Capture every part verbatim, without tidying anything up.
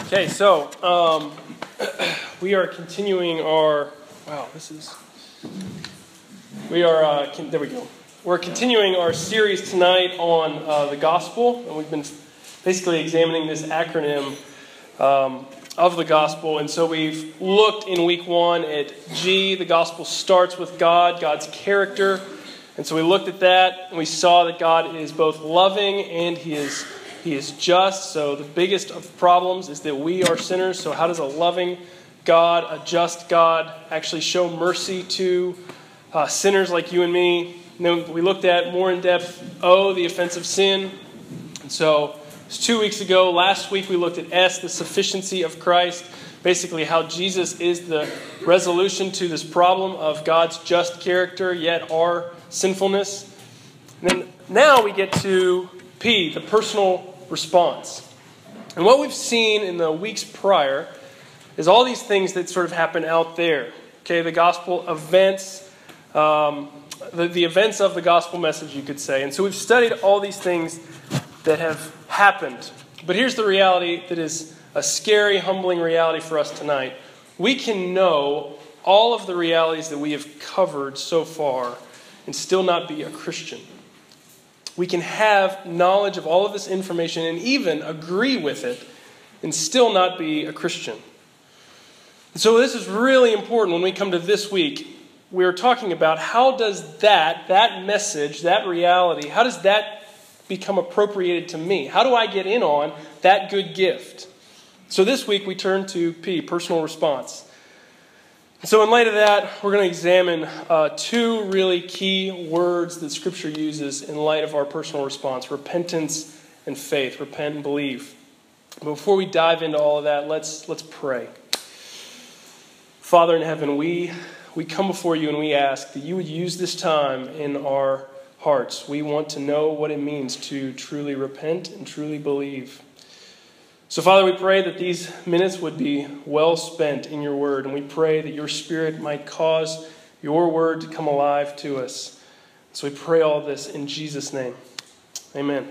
Okay, so um, we are continuing our, wow, this is, we are, uh, con- there we go. We're continuing our series tonight on uh, the gospel, and we've been basically examining this acronym um, of the gospel. And so we've looked in week one at G, the gospel starts with God, God's character. And so we looked at that, and we saw that God is both loving and He is He is just. So the biggest of problems is that we are sinners. So how does a loving God, a just God, actually show mercy to uh, sinners like you and me? And then we looked at more in depth, O, the offense of sin. And so it was two weeks ago. Last week we looked at S, the sufficiency of Christ. Basically how Jesus is the resolution to this problem of God's just character, yet our sinfulness. And then now we get to P, the personal response. And what we've seen in the weeks prior is all these things that sort of happen out there. Okay, the gospel events, um, the, the events of the gospel message, you could say. And so we've studied all these things that have happened. But here's the reality that is a scary, humbling reality for us tonight. We can know all of the realities that we have covered so far and still not be a Christian. We can have knowledge of all of this information and even agree with it and still not be a Christian. And so this is really important when we come to this week. We're talking about how does that, that message, that reality, how does that become appropriated to me? How do I get in on that good gift? So this week we turn to P, personal response. So in light of that, we're going to examine uh, two really key words that Scripture uses in light of our personal response: repentance and faith. Repent and believe. But before we dive into all of that, let's let's pray. Father in heaven, we we come before you and we ask that you would use this time in our hearts. We want to know what it means to truly repent and truly believe. So, Father, we pray that these minutes would be well spent in your word, and we pray that your Spirit might cause your word to come alive to us. So we pray all this in Jesus' name. Amen.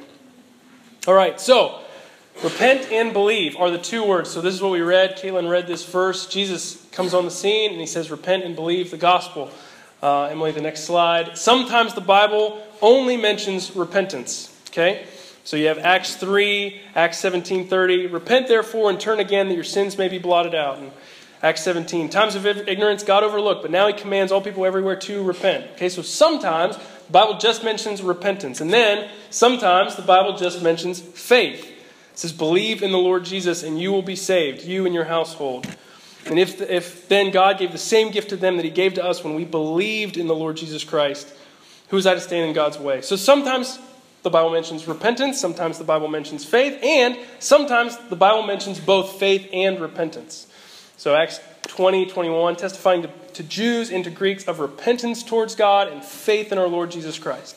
All right, so repent and believe are the two words. So this is what we read. Caitlin read this verse. Jesus comes on the scene, and he says, repent and believe the gospel. Uh, Emily, the next slide. Sometimes the Bible only mentions repentance, okay? So you have Acts three, Acts seventeen thirty. Repent therefore and turn again that your sins may be blotted out. And Acts seventeen. Times of ignorance God overlooked, but now he commands all people everywhere to repent. Okay, so sometimes the Bible just mentions repentance. And then sometimes the Bible just mentions faith. It says, believe in the Lord Jesus and you will be saved, you and your household. And if, if then God gave the same gift to them that he gave to us when we believed in the Lord Jesus Christ, who is I to stand in God's way? So sometimes the Bible mentions repentance, sometimes the Bible mentions faith, and sometimes the Bible mentions both faith and repentance. So Acts twenty, twenty-one, testifying to, to Jews and to Greeks of repentance towards God and faith in our Lord Jesus Christ.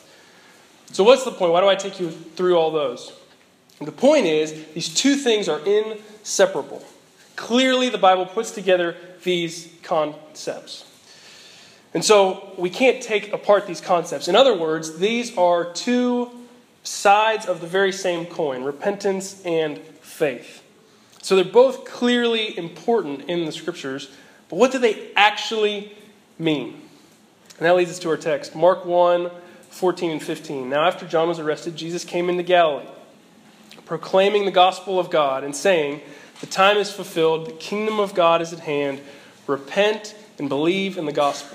So what's the point? Why do I take you through all those? And the point is, these two things are inseparable. Clearly, the Bible puts together these concepts. And so we can't take apart these concepts. In other words, these are two sides of the very same coin, repentance and faith. So they're both clearly important in the Scriptures, but what do they actually mean? And that leads us to our text, Mark one, fourteen and fifteen. Now after John was arrested, Jesus came into Galilee, proclaiming the gospel of God and saying, the time is fulfilled, the kingdom of God is at hand, repent and believe in the gospel.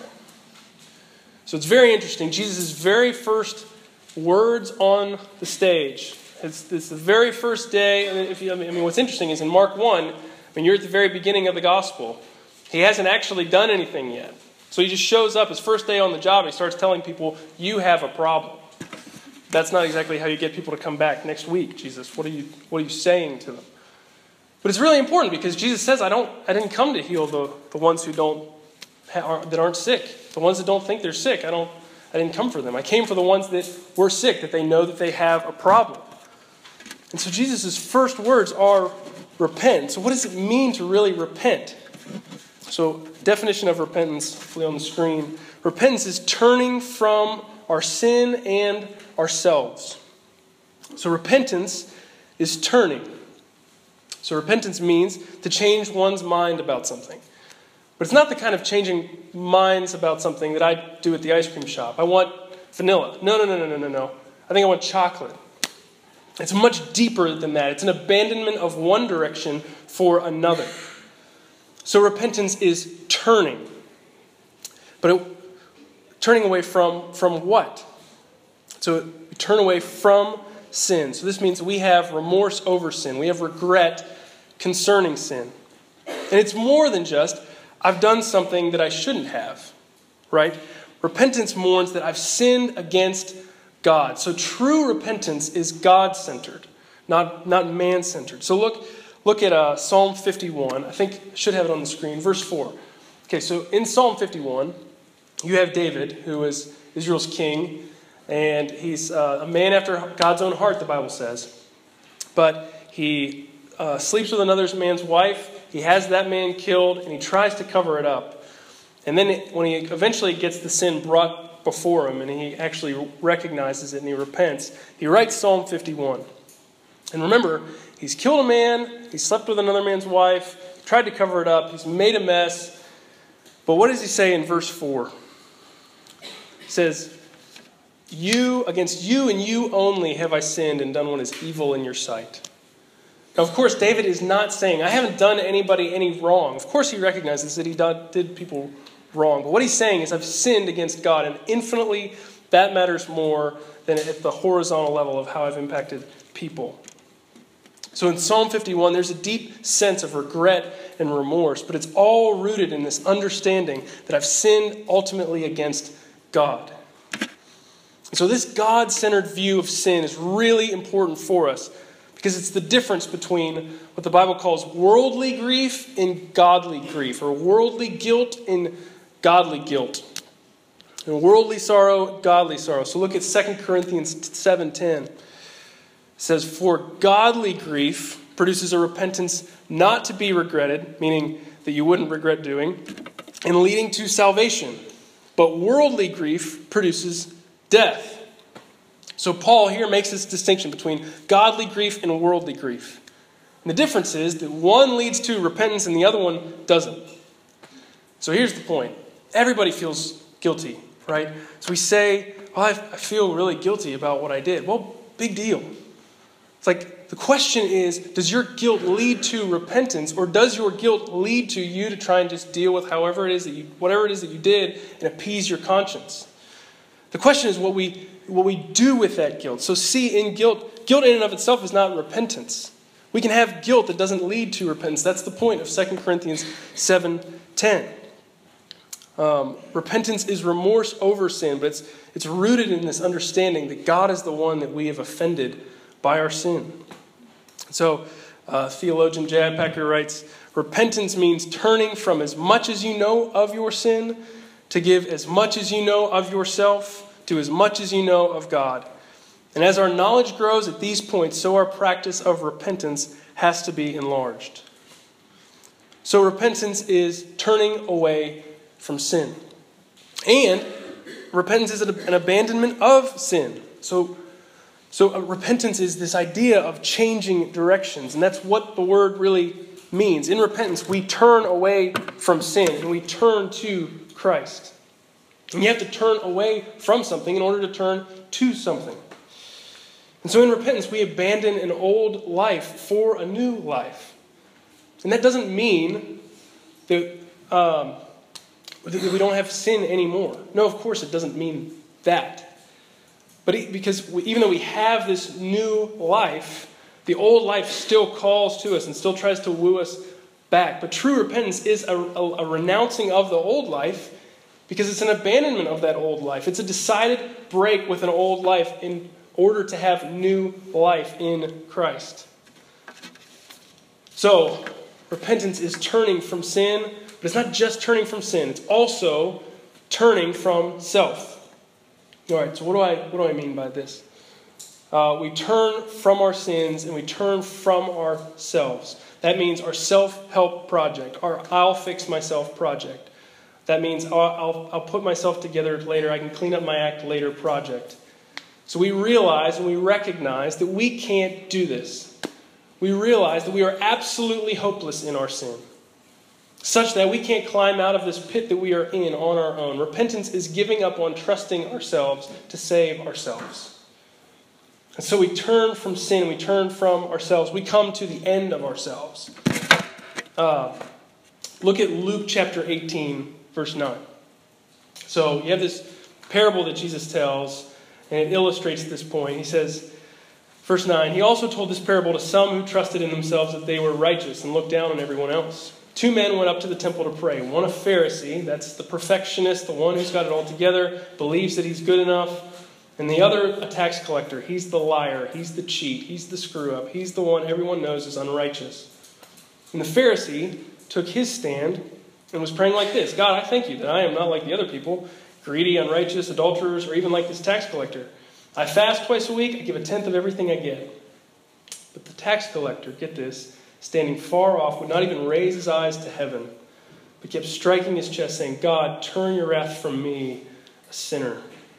So it's very interesting. Jesus' very first words on the stage. It's, it's the very first day. And if you, I mean, what's interesting is in Mark one, when you're at the very beginning of the gospel, he hasn't actually done anything yet. So he just shows up his first day on the job and he starts telling people, you have a problem. That's not exactly how you get people to come back next week, Jesus. What are you, what are you saying to them? But it's really important because Jesus says, I don't, I didn't come to heal the, the ones who don't, that aren't sick. The ones that don't think they're sick. I don't, I didn't come for them. I came for the ones that were sick, that they know that they have a problem. And so Jesus' first words are repent. So what does it mean to really repent? So definition of repentance, hopefully on the screen. Repentance is turning from our sin and ourselves. So repentance is turning. So repentance means to change one's mind about something. But it's not the kind of changing minds about something that I do at the ice cream shop. I want vanilla. No, no, no, no, no, no, no. I think I want chocolate. It's much deeper than that. It's an abandonment of one direction for another. So repentance is turning. But it, turning away from, from what? So we turn away from sin. So this means we have remorse over sin. We have regret concerning sin. And it's more than just, I've done something that I shouldn't have, right? Repentance mourns that I've sinned against God. So true repentance is God-centered, not, not man-centered. So look, look at uh, Psalm fifty-one. I think I should have it on the screen. Verse four. Okay, so in Psalm fifty-one, you have David, who is Israel's king, and he's uh, a man after God's own heart, the Bible says. But he uh, sleeps with another man's wife. He has that man killed, and he tries to cover it up. And then when he eventually gets the sin brought before him, and he actually recognizes it and he repents, he writes Psalm fifty-one. And remember, he's killed a man, he slept with another man's wife, tried to cover it up, he's made a mess. But what does he say in verse four? He says, "You, against you and you only have I sinned and done what is evil in your sight." Now, of course, David is not saying, I haven't done anybody any wrong. Of course, he recognizes that he did people wrong. But what he's saying is, I've sinned against God, and infinitely that matters more than at the horizontal level of how I've impacted people. So in Psalm fifty-one, there's a deep sense of regret and remorse, but it's all rooted in this understanding that I've sinned ultimately against God. And so this God-centered view of sin is really important for us, because it's the difference between what the Bible calls worldly grief and godly grief, or worldly guilt and godly guilt. And worldly sorrow, godly sorrow. So look at Second Corinthians seven ten. It says, "For godly grief produces a repentance not to be regretted," meaning that you wouldn't regret doing, "and leading to salvation. But worldly grief produces death." So Paul here makes this distinction between godly grief and worldly grief. And the difference is that one leads to repentance and the other one doesn't. So here's the point. Everybody feels guilty, right? So we say, well, I feel really guilty about what I did. Well, big deal. It's like the question is, does your guilt lead to repentance, or does your guilt lead to you to try and just deal with however it is that you, whatever it is that you did and appease your conscience? The question is what we what we do with that guilt. So see, in guilt, guilt in and of itself is not repentance. We can have guilt that doesn't lead to repentance. That's the point of Second Corinthians seven ten. Um, repentance is remorse over sin, but it's, it's rooted in this understanding that God is the one that we have offended by our sin. So uh, theologian J I Packer writes, "Repentance means turning from as much as you know of your sin to give as much as you know of yourself to as much as you know of God. And as our knowledge grows at these points, so our practice of repentance has to be enlarged." So repentance is turning away from sin. And repentance is an abandonment of sin. So, so repentance is this idea of changing directions. And that's what the word really means. In repentance, we turn away from sin and we turn to Christ. And you have to turn away from something in order to turn to something. And so in repentance, we abandon an old life for a new life. And that doesn't mean that, um, that we don't have sin anymore. No, of course it doesn't mean that. But it, because we, even though we have this new life, the old life still calls to us and still tries to woo us back. But true repentance is a, a, a renouncing of the old life, because it's an abandonment of that old life. It's a decided break with an old life in order to have new life in Christ. So, repentance is turning from sin, but it's not just turning from sin. It's also turning from self. All right, so what do I what do I mean by this? Uh, we turn from our sins and we turn from ourselves. That means our self-help project, our I'll fix myself project. That means I'll, I'll, I'll put myself together later, I can clean up my act later project. So we realize and we recognize that we can't do this. We we realize that we are absolutely hopeless in our sin, such that we can't climb out of this pit that we are in on our own. Repentance is giving up on trusting ourselves to save ourselves. And so we turn from sin, we turn from ourselves, we come to the end of ourselves. Uh, look at Luke chapter eighteen, verse nine. So you have this parable that Jesus tells, and it illustrates this point. He says, verse nine, he also told this parable to some who trusted in themselves that they were righteous and looked down on everyone else. Two men went up to the temple to pray. One a Pharisee, that's the perfectionist, the one who's got it all together, believes that he's good enough. And the other, a tax collector. He's the liar. He's the cheat. He's the screw-up. He's the one everyone knows is unrighteous. And the Pharisee took his stand and was praying like this: God, I thank you that I am not like the other people, greedy, unrighteous, adulterers, or even like this tax collector. I fast twice a week. I give a tenth of everything I get. But the tax collector, get this, standing far off, would not even raise his eyes to heaven, but kept striking his chest, saying, God, turn your wrath from me, a sinner.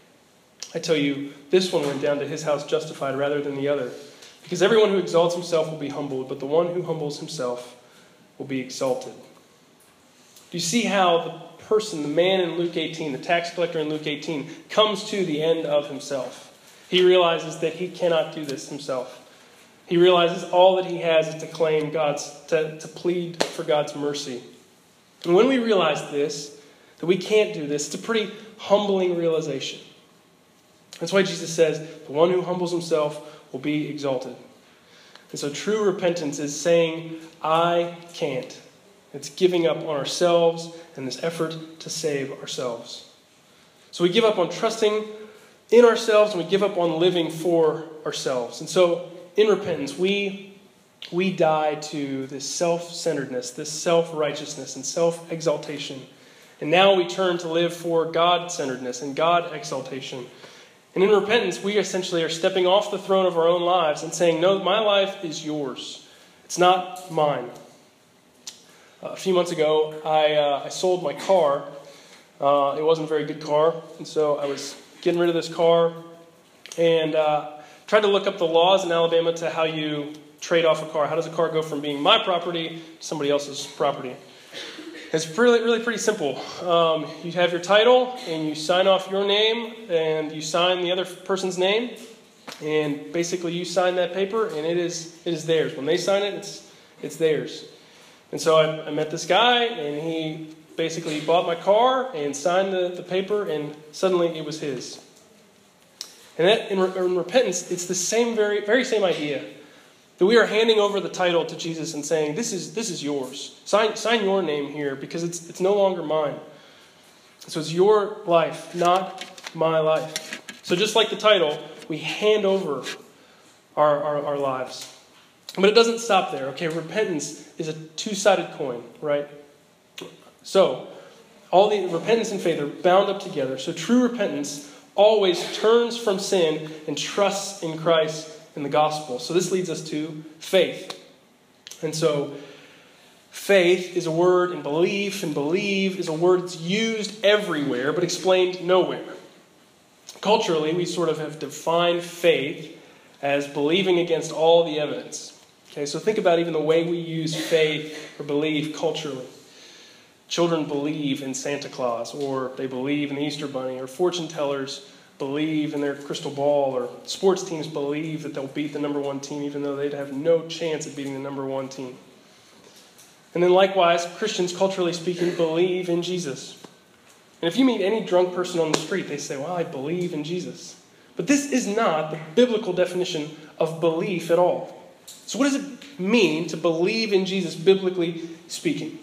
I tell you, this one went down to his house justified rather than the other. Because everyone who exalts himself will be humbled, but the one who humbles himself will be exalted. Do you see how the person, the man in Luke eighteen, the tax collector in Luke eighteen, comes to the end of himself? He realizes that he cannot do this himself. He realizes all that he has is to claim God's, to, to plead for God's mercy. And when we realize this, that we can't do this, it's a pretty humbling realization. That's why Jesus says, the one who humbles himself will be exalted. And so true repentance is saying, I can't. It's giving up on ourselves and this effort to save ourselves. So we give up on trusting in ourselves and we give up on living for ourselves. And so in repentance, we, we die to this self-centeredness, this self-righteousness and self-exaltation. And now we turn to live for God-centeredness and God-exaltation. And in repentance, we essentially are stepping off the throne of our own lives and saying, no, my life is yours. It's not mine. Uh, a few months ago, I, uh, I sold my car. Uh, it wasn't a very good car, and so I was getting rid of this car and uh, tried to look up the laws in Alabama to how you trade off a car. How does a car go from being my property to somebody else's property? It's really, really pretty simple. Um, you have your title, and you sign off your name, and you sign the other person's name, and basically you sign that paper, and it is it is theirs. When they sign it, it's it's theirs. And so I, I met this guy, and he basically bought my car and signed the, the paper, and suddenly it was his. And that in, in repentance, it's the same very very same idea. That we are handing over the title to Jesus and saying, this is this is yours. Sign sign your name here because it's it's no longer mine. So it's your life, not my life. So just like the title, we hand over our, our, our lives. But it doesn't stop there. Okay, repentance is a two-sided coin, right? So all the repentance and faith are bound up together. So true repentance always turns from sin and trusts in Christ in the gospel. So this leads us to faith. And so faith is a word, and belief and believe is a word that's used everywhere but explained nowhere. Culturally, we sort of have defined faith as believing against all the evidence. Okay, so think about even the way we use faith or believe culturally. Children believe in Santa Claus, or they believe in the Easter Bunny, or fortune tellers believe in their crystal ball, or sports teams believe that they'll beat the number one team even though they'd have no chance at beating the number one team. And then likewise, Christians, culturally speaking, believe in Jesus. And if you meet any drunk person on the street, they say, well, I believe in Jesus. But this is not the biblical definition of belief at all. So what does it mean to believe in Jesus, biblically speaking?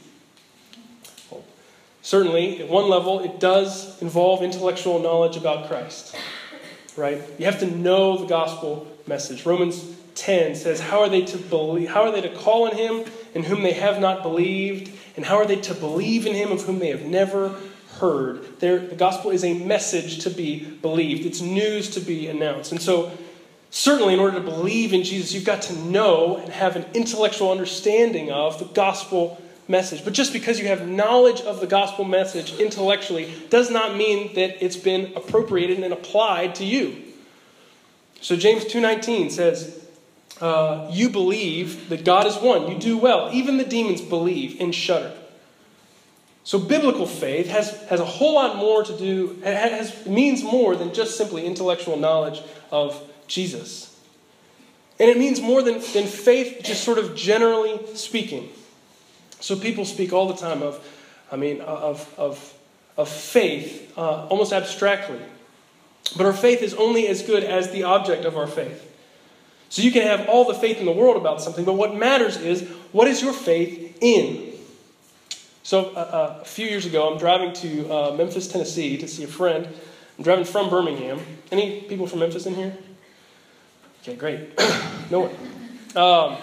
Certainly, at one level, it does involve intellectual knowledge about Christ, right? You have to know the gospel message. Romans ten says, how are they to believe? How are they to call on him in whom they have not believed? And how are they to believe in him of whom they have never heard? There, the gospel is a message to be believed. It's news to be announced. And so, certainly, in order to believe in Jesus, you've got to know and have an intellectual understanding of the gospel message. But just because you have knowledge of the gospel message intellectually does not mean that it's been appropriated and applied to you. So James two nineteen says, uh, you believe that God is one. You do well. Even the demons believe and shudder. So biblical faith has, has a whole lot more to do, has, means more than just simply intellectual knowledge of Jesus. And it means more than, than faith, just sort of generally speaking. So people speak all the time of, I mean, of, of, of faith, uh, almost abstractly. But our faith is only as good as the object of our faith. So you can have all the faith in the world about something, but what matters is, what is your faith in? So uh, a few years ago, I'm driving to uh, Memphis, Tennessee to see a friend. I'm driving from Birmingham. Any people from Memphis in here? Okay, great. No one. Um,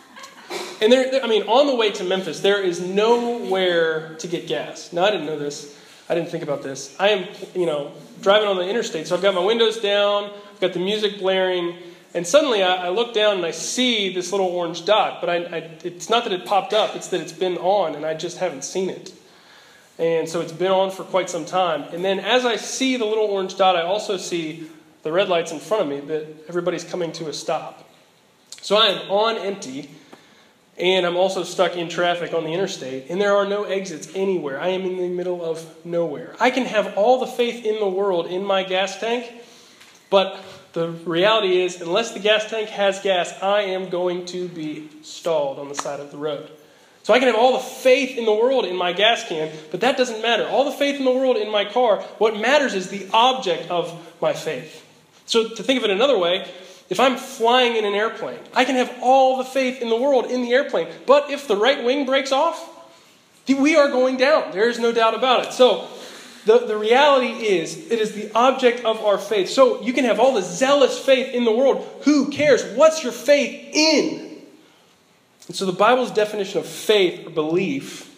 and there, there, I mean, on the way to Memphis, there is nowhere to get gas. Now, I didn't know this. I didn't think about this. I am, you know, driving on the interstate, so I've got my windows down, I've got the music blaring, and suddenly I, I look down and I see this little orange dot, but I, I, it's not that it popped up, it's that it's been on and I just haven't seen it. And so it's been on for quite some time. And then as I see the little orange dot, I also see the red lights in front of me that everybody's coming to a stop. So I am on empty, and I'm also stuck in traffic on the interstate, and there are no exits anywhere. I am in the middle of nowhere. I can have all the faith in the world in my gas tank, but the reality is, unless the gas tank has gas, I am going to be stalled on the side of the road. So I can have all the faith in the world in my gas can, but that doesn't matter. All the faith in the world in my car, what matters is the object of my faith. So to think of it another way, if I'm flying in an airplane, I can have all the faith in the world in the airplane, but if the right wing breaks off, we are going down. There is no doubt about it. So The, the reality is, it is the object of our faith. So you can have all the zealous faith in the world. Who cares? What's your faith in? And so the Bible's definition of faith or belief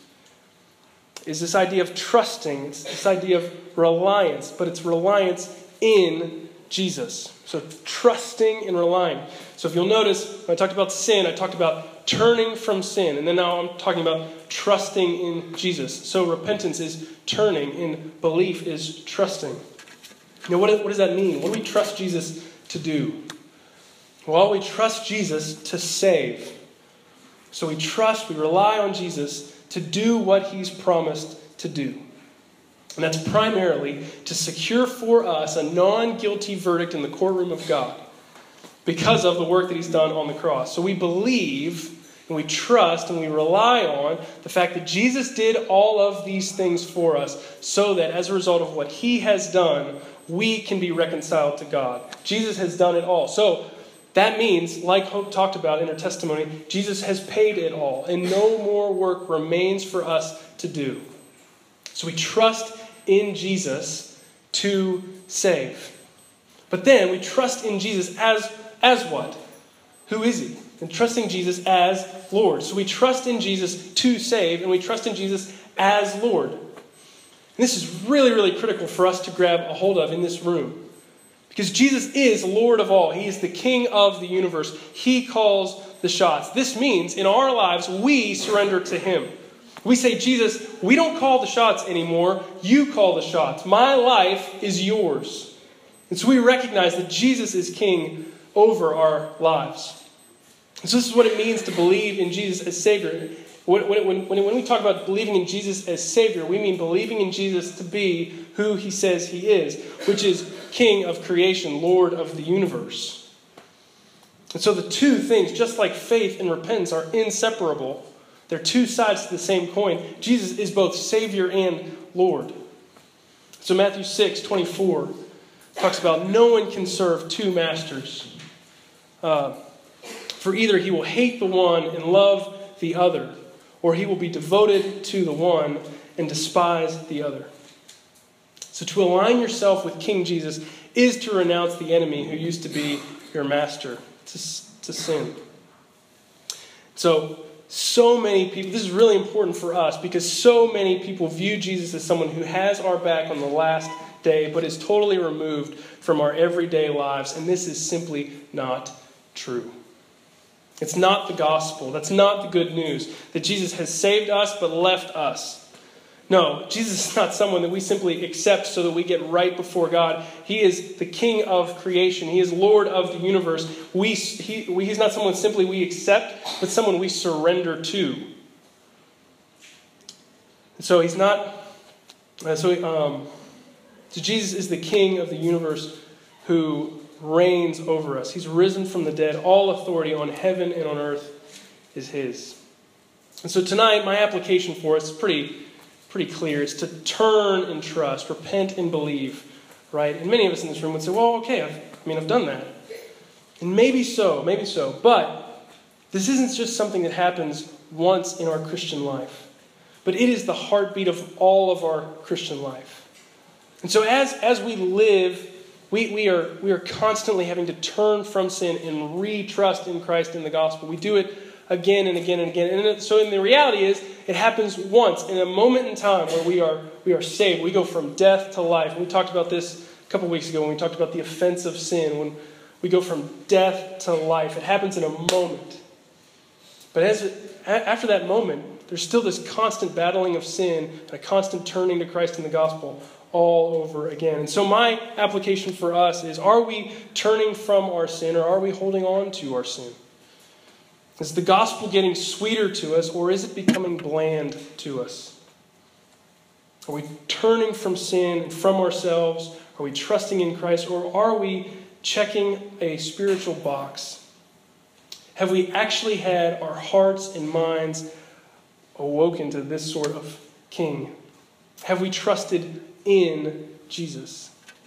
is this idea of trusting. It's this idea of reliance, but it's reliance in Jesus. So trusting and relying. So if you'll notice, when I talked about sin, I talked about turning from sin. And then now I'm talking about trusting in Jesus. So repentance is turning and belief is trusting. Now what, what does that mean? What do we trust Jesus to do? Well, we trust Jesus to save. So we trust, we rely on Jesus to do what he's promised to do. And that's primarily to secure for us a non-guilty verdict in the courtroom of God because of the work that he's done on the cross. So we believe and we trust and we rely on the fact that Jesus did all of these things for us so that as a result of what he has done, we can be reconciled to God. Jesus has done it all. So that means, like Hope talked about in her testimony, Jesus has paid it all and no more work remains for us to do. So we trust in Jesus to save. But then we trust in Jesus as, as what? Who is he? And trusting Jesus as Lord. So we trust in Jesus to save, and we trust in Jesus as Lord. And this is really, really critical for us to grab a hold of in this room. Because Jesus is Lord of all. He is the King of the universe. He calls the shots. This means in our lives, we surrender to him. We say, Jesus, we don't call the shots anymore. You call the shots. My life is yours. And so we recognize that Jesus is King over our lives. And so this is what it means to believe in Jesus as Savior. When, when, when, when we talk about believing in Jesus as Savior, we mean believing in Jesus to be who he says he is, which is King of creation, Lord of the universe. And so the two things, just like faith and repentance, are inseparable. They're two sides to the same coin. Jesus is both Savior and Lord. So Matthew six twenty-four talks about no one can serve two masters. Uh, for either he will hate the one and love the other, or he will be devoted to the one and despise the other. So to align yourself with King Jesus is to renounce the enemy who used to be your master, to, to sin. So, so many people, this is really important for us because so many people view Jesus as someone who has our back on the last day, but is totally removed from our everyday lives. And this is simply not true. It's not the gospel. That's not the good news. That Jesus has saved us but left us. No, Jesus is not someone that we simply accept so that we get right before God. He is the King of creation. He is Lord of the universe. We, he, we, he's not someone simply we accept, but someone we surrender to. And so he's not... Uh, so, um, so Jesus is the King of the universe who reigns over us. He's risen from the dead. All authority on heaven and on earth is his. And so tonight, my application for us is pretty... pretty clear. It's to turn and trust, repent and believe, right? And many of us in this room would say, well, okay, I've, I mean, I've done that. And maybe so, maybe so. But this isn't just something that happens once in our Christian life. But it is the heartbeat of all of our Christian life. And so as, as we live, we, we, are, we are constantly having to turn from sin and re-trust in Christ in the gospel. We do it again and again and again. And so in the reality is, it happens once in a moment in time where we are we are saved. We go from death to life. And we talked about this a couple weeks ago when we talked about the offense of sin. When we go from death to life, it happens in a moment. But as it, after that moment, there's still this constant battling of sin and a constant turning to Christ in the gospel all over again. And so my application for us is, are we turning from our sin or are we holding on to our sin? Is the gospel getting sweeter to us, or is it becoming bland to us? Are we turning from sin and from ourselves? Are we trusting in Christ? Or are we checking a spiritual box? Have we actually had our hearts and minds awoken to this sort of king? Have we trusted in Jesus?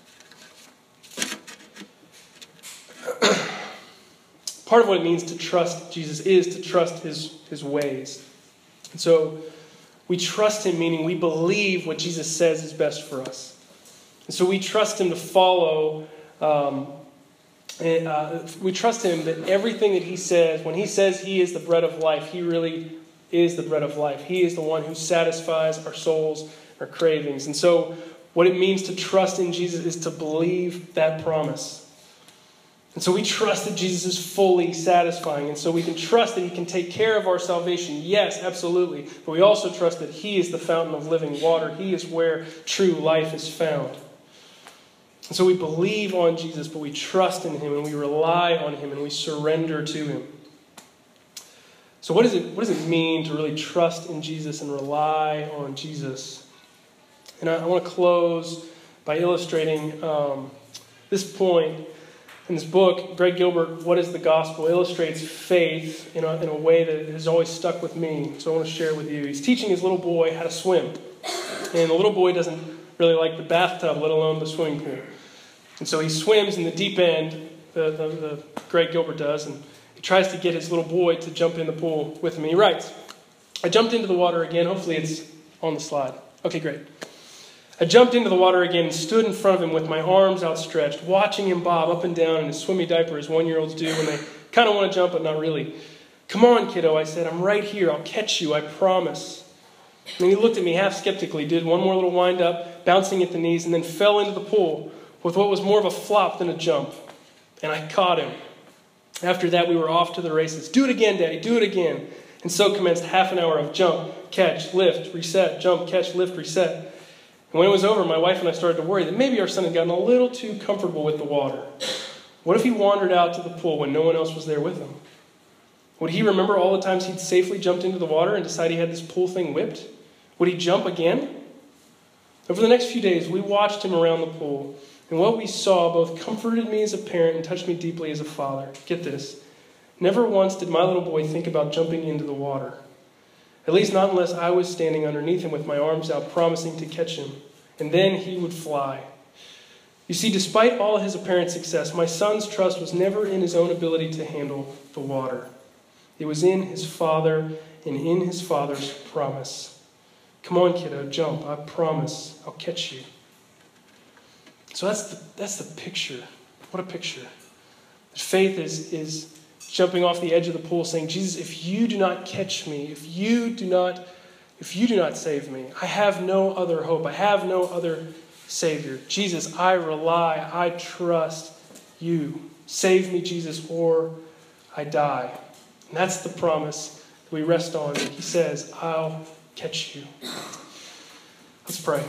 Part of what it means to trust Jesus is to trust his, his ways. And so we trust him, meaning we believe what Jesus says is best for us. And so we trust him to follow, um, and, uh, we trust him that everything that he says, when he says he is the bread of life, he really is the bread of life. He is the one who satisfies our souls, our cravings. And so what it means to trust in Jesus is to believe that promise. And so we trust that Jesus is fully satisfying. And so we can trust that he can take care of our salvation. Yes, absolutely. But we also trust that he is the fountain of living water. He is where true life is found. And so we believe on Jesus, but we trust in him and we rely on him and we surrender to him. So what, is it, what does it mean to really trust in Jesus and rely on Jesus? And I, I want to close by illustrating um, this point. In this book, Greg Gilbert, What is the Gospel?, illustrates faith in a, in a way that has always stuck with me. So I want to share it with you. He's teaching his little boy how to swim. And the little boy doesn't really like the bathtub, let alone the swimming pool. And so he swims in the deep end, the, the, the Greg Gilbert does, and he tries to get his little boy to jump in the pool with him. He writes, I jumped into the water again. Hopefully it's on the slide. Okay, great. I jumped into the water again and stood in front of him with my arms outstretched, watching him bob up and down in his swimmy diaper as one-year-olds do when they kind of want to jump but not really. Come on, kiddo, I said. I'm right here. I'll catch you, I promise. And he looked at me half skeptically, did one more little wind-up, bouncing at the knees, and then fell into the pool with what was more of a flop than a jump. And I caught him. After that, we were off to the races. Do it again, Daddy, do it again. And so commenced half an hour of jump, catch, lift, reset, jump, catch, lift, reset. And when it was over, my wife and I started to worry that maybe our son had gotten a little too comfortable with the water. What if he wandered out to the pool when no one else was there with him? Would he remember all the times he'd safely jumped into the water and decide he had this pool thing whipped? Would he jump again? Over the next few days, we watched him around the pool, and what we saw both comforted me as a parent and touched me deeply as a father. Get this. Never once did my little boy think about jumping into the water. At least not unless I was standing underneath him with my arms out, promising to catch him. And then he would fly. You see, despite all his apparent success, my son's trust was never in his own ability to handle the water. It was in his father and in his father's promise. Come on, kiddo, jump. I promise I'll catch you. So that's the, that's the picture. What a picture. Faith is, is jumping off the edge of the pool saying, Jesus, if you do not catch me, if you do not, if you do not save me, I have no other hope. I have no other Savior. Jesus, I rely, I trust you. Save me, Jesus, or I die. And that's the promise that we rest on. He says, I'll catch you. Let's pray.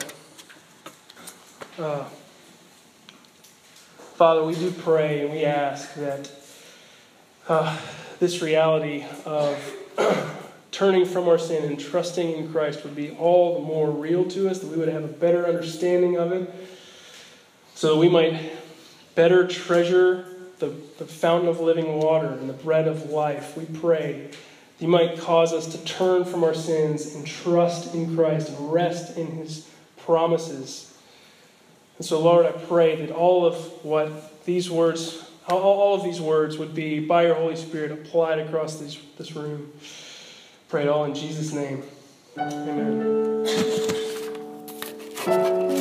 Uh, Father, we do pray and we ask that uh, this reality of turning from our sin and trusting in Christ would be all the more real to us, that we would have a better understanding of it, so that we might better treasure the, the fountain of living water and the bread of life. We pray that you might cause us to turn from our sins and trust in Christ and rest in his promises. And so, Lord, I pray that all of what these words, all of these words would be, by your Holy Spirit, applied across this, this room. Pray it all in Jesus' name. Amen.